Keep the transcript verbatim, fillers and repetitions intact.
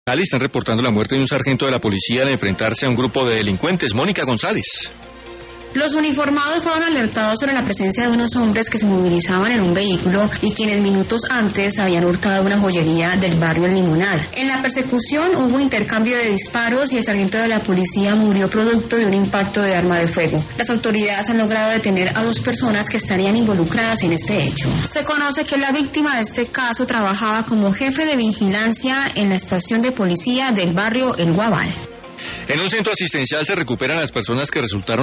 Están reportando la muerte de un sargento de la policía al enfrentarse a un grupo de delincuentes. Mónica González. Los uniformados fueron alertados sobre la presencia de unos hombres que se movilizaban en un vehículo y quienes minutos antes habían hurtado una joyería del barrio El Limonar. En la persecución hubo intercambio de disparos y el sargento de la policía murió producto de un impacto de arma de fuego. Las autoridades han logrado detener a dos personas que estarían involucradas en este hecho. Se conoce que la víctima de este caso trabajaba como jefe de vigilancia en la estación de policía del barrio El Guabal. En un centro asistencial se recuperan las personas que resultaron